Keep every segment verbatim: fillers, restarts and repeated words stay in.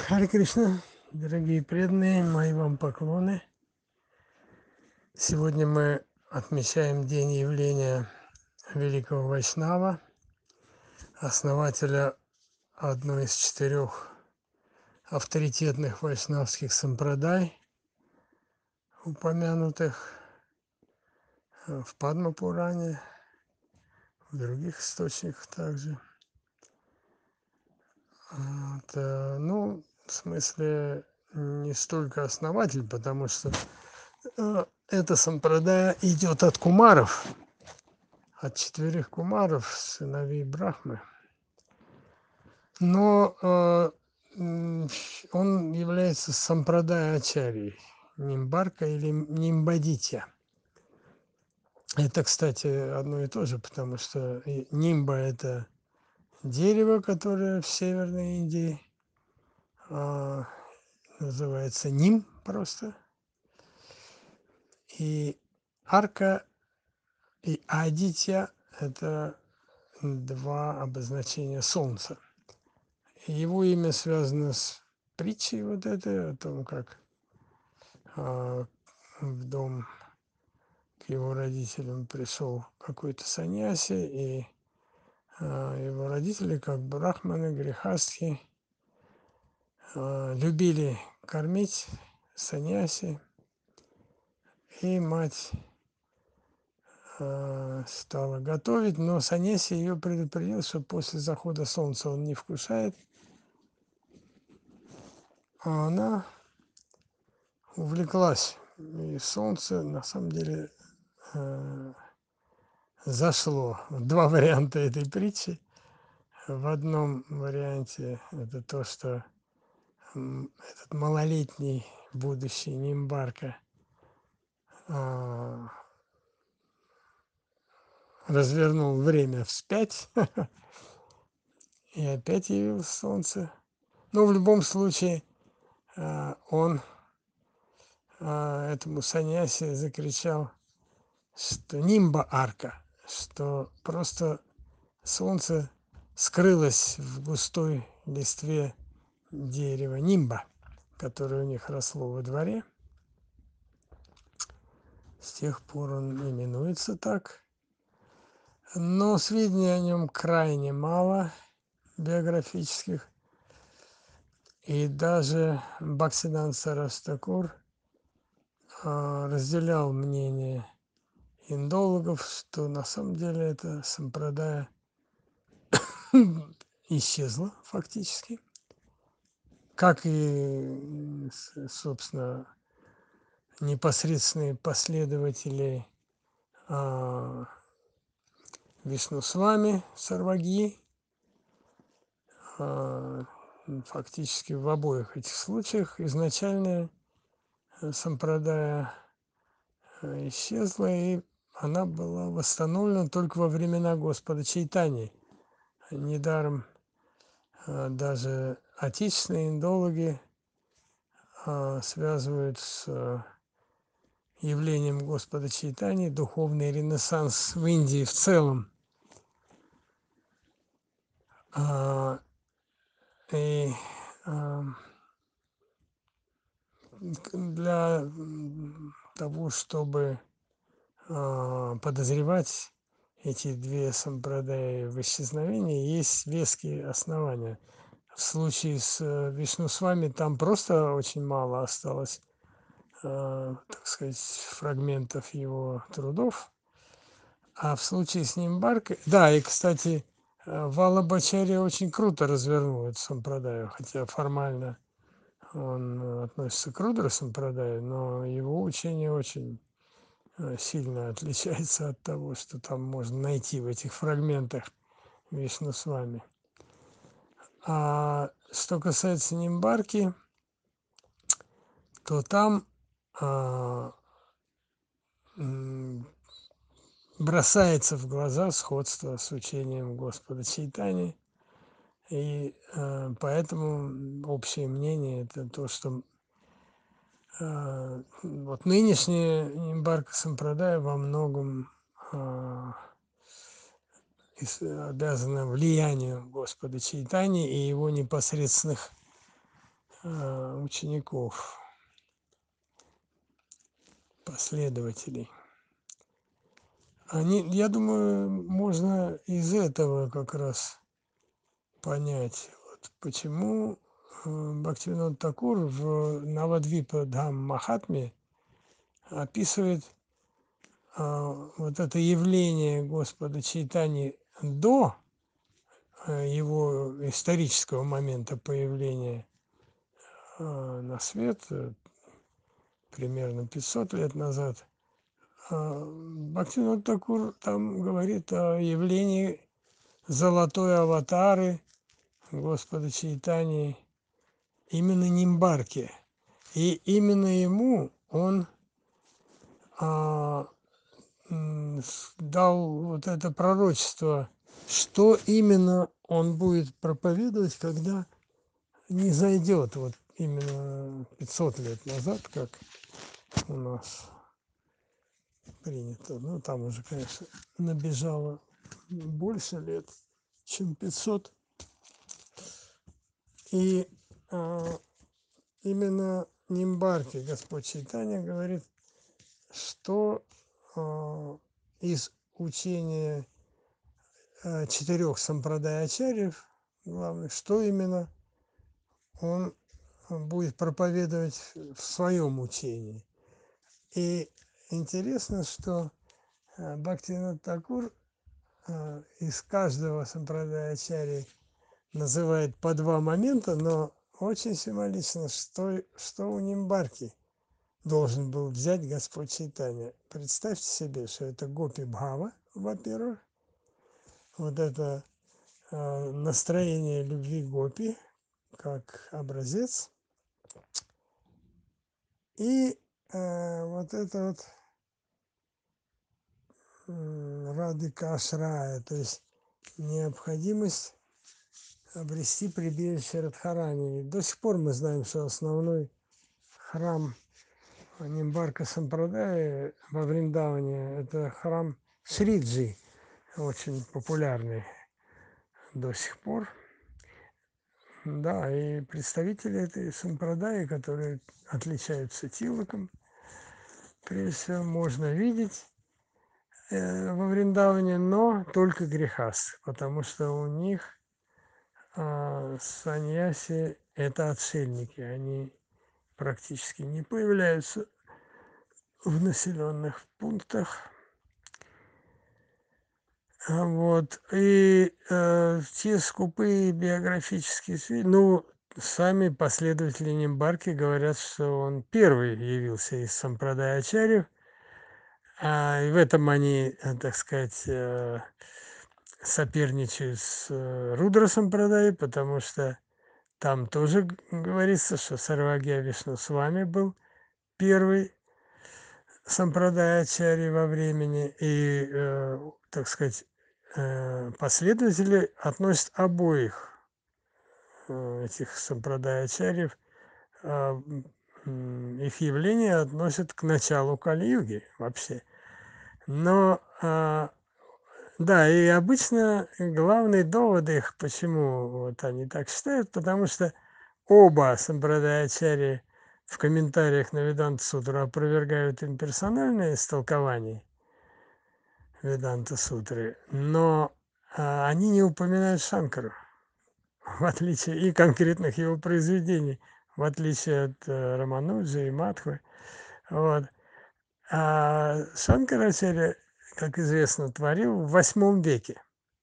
Харе Кришна, дорогие преданные, мои вам поклоны. Сегодня мы отмечаем день явления великого Вайшнава, основателя одной из четырех авторитетных вайшнавских сампрадай, упомянутых в Падма-Пуране, в других источниках также. Вот, ну, в смысле, не столько основатель, потому что э, эта сампрадая идет от кумаров, от четверых кумаров, сыновей Брахмы. Но э, он является сампрадай ачарьей, нимбарка или нимбадитья. Это, кстати, одно и то же, потому что нимба – это дерево, которое в Северной Индии э, называется ним просто. И арка и адитья – это два обозначения солнца. Его имя связано с притчей вот этой, о том, как а, в дом к его родителям пришел какой-то саньяси, и а, его родители, как брахманы, грехастхи, а, любили кормить саньяси, и мать а, стала готовить, но саньяси ее предупредил, что после захода солнца он не вкушает, а она увлеклась, и солнце на самом деле э, зашло. Два варианта этой притчи. В одном варианте это то, что м, этот малолетний будущий нимбарка а, развернул время вспять, и опять явилось солнце. Но в любом случае а, он а, этому саньяси закричал, что нимба арка, что просто солнце скрылось в густой листве дерева нимба, которое у них росло во дворе. С тех пор он именуется так. Но сведений о нем крайне мало биографических. И даже Бхактисиданта Сарасвати Тхакур разделял мнение индологов, что на самом деле эта сампрадая исчезла фактически, как и, собственно, непосредственные последователи а, Вишнусвами Сарваги. А, фактически в обоих этих случаях изначальная сампрадая исчезла, и она была восстановлена только во времена Господа Чайтаньи. Недаром а, даже отечественные индологи а, связывают с а, явлением Господа Чайтаньи духовный ренессанс в Индии в целом. А, и а, для того, чтобы а, подозревать эти две сампрадаи в исчезновении, есть веские основания. В случае с Вишнусвами там просто очень мало осталось, а, так сказать, фрагментов его трудов. А в случае с Нимбаркой... Да, и, кстати, Валабхачарья очень круто развернул эту сампрадаю, хотя формально он относится к Рудра сампрадаю, но его учение очень сильно отличается от того, что там можно найти в этих фрагментах Вишнусвами. А что касается Нимбарки, то там а, бросается в глаза сходство с учением Господа Чайтаньи, и а, поэтому общее мнение это то, что а, вот нынешняя Нимбарка сампрадая во многом а, обязана влиянию Господа Чайтаньи и его непосредственных а, учеников, последователей. Они, я думаю, можно из этого как раз понять, вот почему э, Бхактивинода Такур в Навадвипа Дхам Махатме описывает а, вот это явление Господа Чайтани до э, его исторического момента появления а, на свет, э, примерно пятьсот лет назад. А, Бхактивинода Такур там говорит о явлении золотой аватары Господа Чайтани, именно Нимбарки. И именно ему он а, дал вот это пророчество, что именно он будет проповедовать, когда не зайдет, вот именно пятьсот лет назад, как у нас принято. Ну, там уже, конечно, набежало больше лет, чем пятьсот. И а, именно Нимбарки Господь Чайтанья говорит, что а, из учения а, четырех сампрадай-ачарьев главных, что именно он будет проповедовать в своем учении. И интересно, что а, Бхактивинода Такур а, из каждого сампрадай-ачарьи называет по два момента, но очень символично, что, что у Нимбарки должен был взять Господь Чайтанья. Представьте себе, что это Гопи Бхава, во-первых, вот это э, настроение любви Гопи как образец, и э, вот это вот э, Радхика Ашрая, то есть необходимость обрести прибежище Радхарани. До сих пор мы знаем, что основной храм Нимбарка Сампрадая во Вриндаване – это храм Шриджи, очень популярный до сих пор. Да, и представители этой сампрадаи, которые отличаются тилаком, прежде всего, можно видеть э, во Вриндаване, но только грехас, потому что у них э, саньяси – это отшельники, они практически не появляются в населенных пунктах. Вот. И э, те скупые биографические сведения, ну, сами последователи Нимбарки говорят, что он первый явился из сампрадай-ачарьев, а и в этом они, э, так сказать, э, соперничают с э, Рудра Сампрадай, потому что там тоже г- говорится, что Сарвагья Вишну с вами был первый сампрадай-ачарьи во времени, и, э, так сказать, э, последователи относят обоих э, этих сампрадай-ачарьев, а, м, их явление относят к началу Кали-юги вообще. Но, а, да, и обычно главные доводы их, почему вот они так считают, потому что оба сампрадай-ачарьи в комментариях на Веданта-сутру опровергают имперсональное истолкование Веданта-сутры, но а, они не упоминают Шанкару, в отличие и конкретных его произведений, в отличие от э, Рамануджи и Мадхвы. Вот. А Шанкарачарья, как известно, творил в восьмом веке.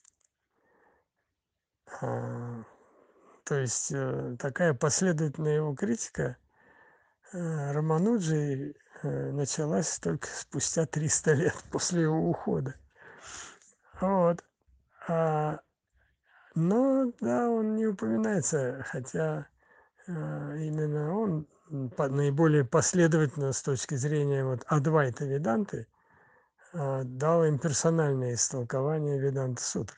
А, то есть э, такая последовательная его критика э, Рамануджи э, началась только спустя триста лет после его ухода. Вот. А, но, да, он не упоминается, хотя э, именно он м, по- наиболее последовательно с точки зрения вот Адвайта Веданты э, дал имперсональное истолкование Веданта Сутры.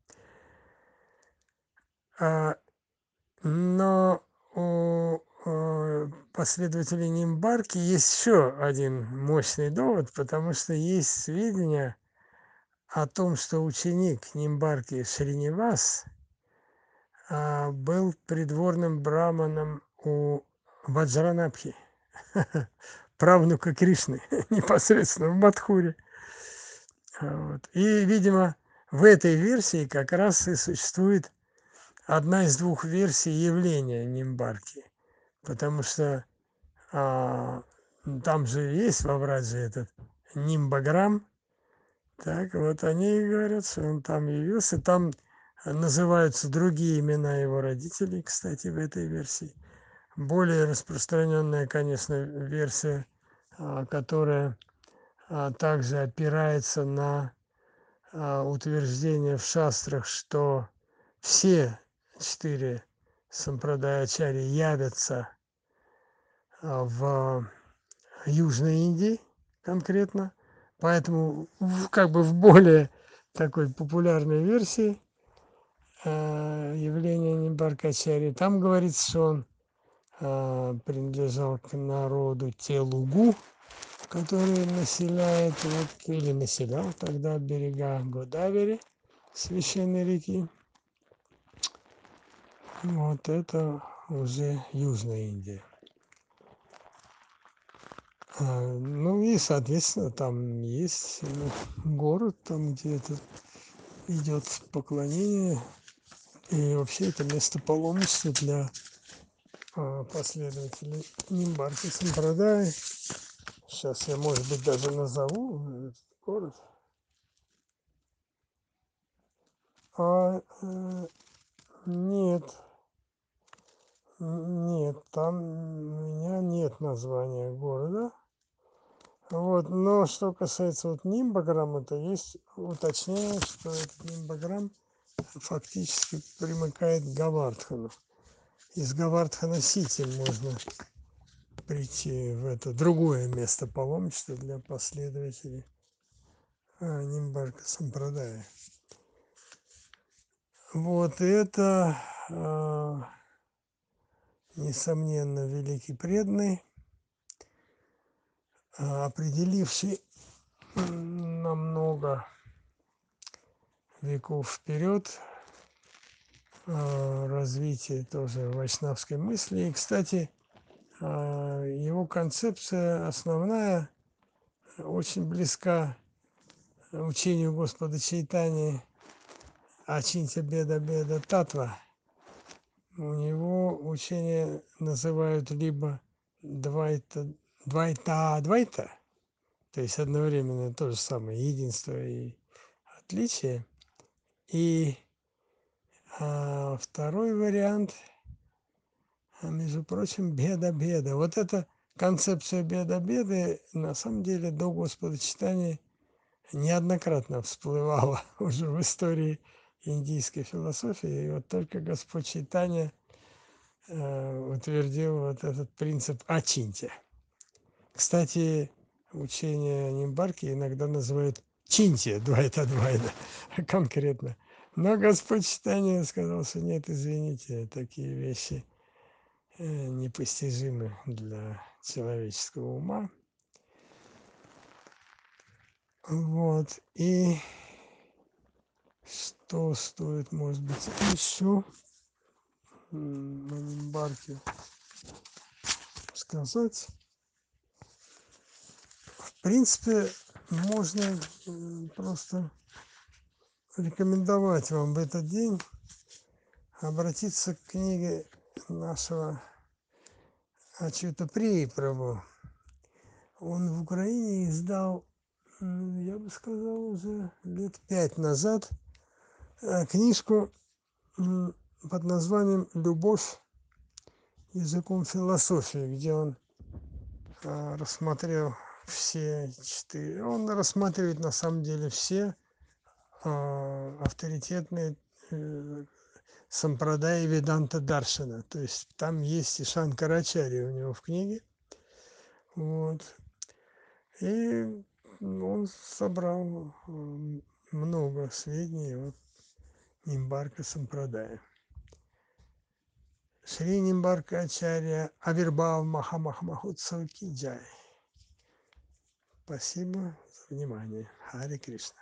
А, но у э, последователей Нимбарки есть еще один мощный довод, потому что есть сведения о том, что ученик Нимбарки Шринивас а, был придворным браманом у Ваджранабхи, правнука Кришны, непосредственно в Мадхуре. Вот. И, видимо, в этой версии как раз и существует одна из двух версий явления Нимбарки, потому что а, там же есть во Врадже этот нимбограмм, так вот они говорят, что он там явился, там называются другие имена его родителей, кстати, в этой версии. Более распространенная, конечно, версия, а, которая а, также опирается на а, утверждение в шастрах, что все четыре сампрадая-ачарьи явятся а, в Южной Индии конкретно, поэтому в, как бы в более такой популярной версии э, явления Нимбаркачари, там говорится, что он э, принадлежал к народу Телугу, который населяет вот, или населял тогда берега Годавери, священной реки. Вот это уже Южная Индия. А, ну и, соответственно, там есть э, город, там где это идет поклонение, и вообще это место паломничества для а, последователей Нимбарки Сампрадай. Сейчас я, может быть, даже назову этот город. А, э, нет, нет, там у меня нет названия города. Вот, но что касается вот нимбограмма, то есть уточняю, что этот нимбограмм фактически примыкает к Гавардхану. Из Гавардхана-Сити можно прийти в это другое место паломничества для последователей а, Нимбарка Сампрадая. Вот это, а, несомненно, великий преданный, а, определивший намного веков вперед а, развитие тоже вайшнавской мысли. И, кстати, а, его концепция основная очень близка учению Господа Чайтаньи Ачинтя Беда Беда Татва. У него учение называют либо двайта, двайта, двайта, то есть одновременно то же самое, единство и отличие. И а, второй вариант, а, между прочим, беда-беда. Вот эта концепция беда-беды на самом деле до Господа Чайтаньи неоднократно всплывала уже в истории индийской философии. И вот только Господь Чайтанья э, утвердил вот этот принцип ачинтя. Кстати, учение Нимбарки иногда называют чинтия, двайта двайда, конкретно. Но Господь Чайтанья сказал, что нет, извините, такие вещи э, непостижимы для человеческого ума. Вот, и что стоит, может быть, еще на Нимбарке сказать? В принципе, можно просто рекомендовать вам в этот день обратиться к книге нашего Ачюта Прии Прабhu. Он в Украине издал, я бы сказал, уже лет пять назад книжку под названием «Любовь языком философии», где он рассмотрел все четыре. Он рассматривает на самом деле все авторитетные сампрадай Веданта Даршана. То есть там есть и Шанкарачарья у него в книге. Вот. И он собрал много сведений о Нимбарка Сампрадая. Шри Нимбарка Ачарья Авирбхав Махамахамахутсава ки джай. Спасибо за внимание. Харе Кришна.